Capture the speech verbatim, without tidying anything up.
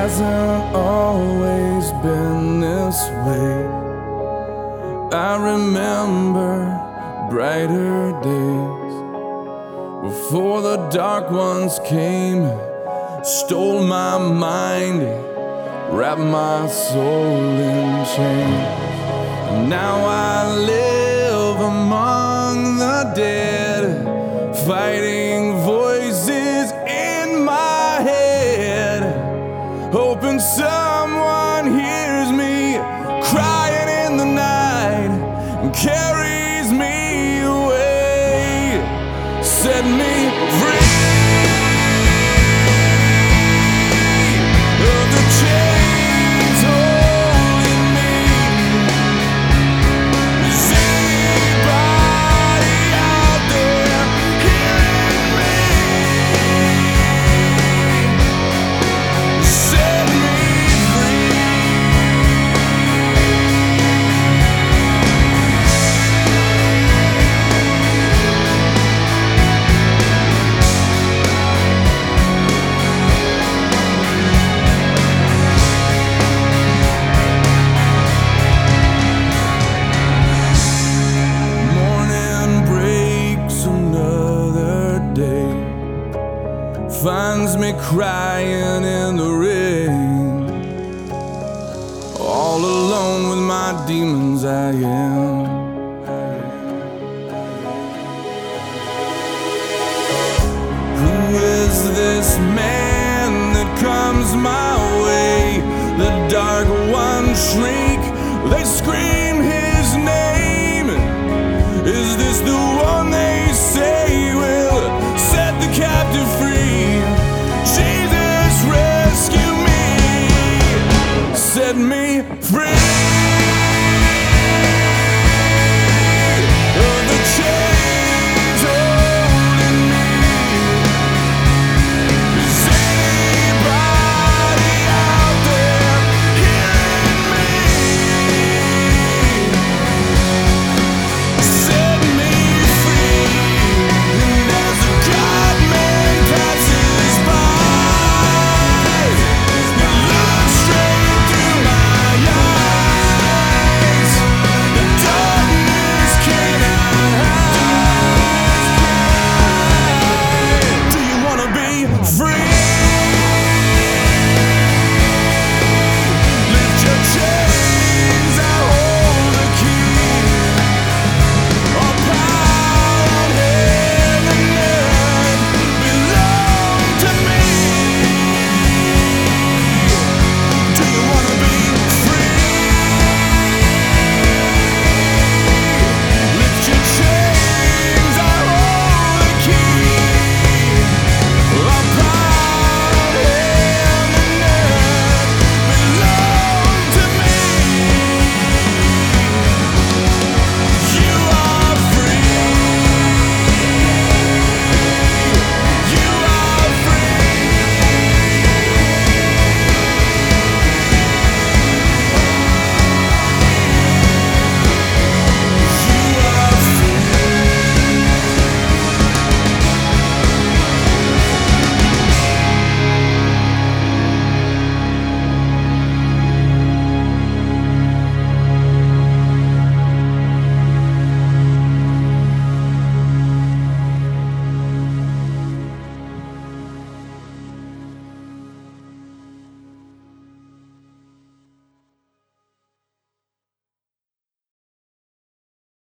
hasn't always been this way. I remember brighter days before the dark ones came, stole my mind, wrapped my soul in chains. And now I live among the dead, fighting voices in my head, hoping someone hears me crying in the night and carries me away, set me free. Finds me crying in the rain, all alone with my demons I am. Who is this man that comes my way? The dark ones shriek, they scream his name. Is this the one they say will set the captive free? Jesus, rescue me, set me free.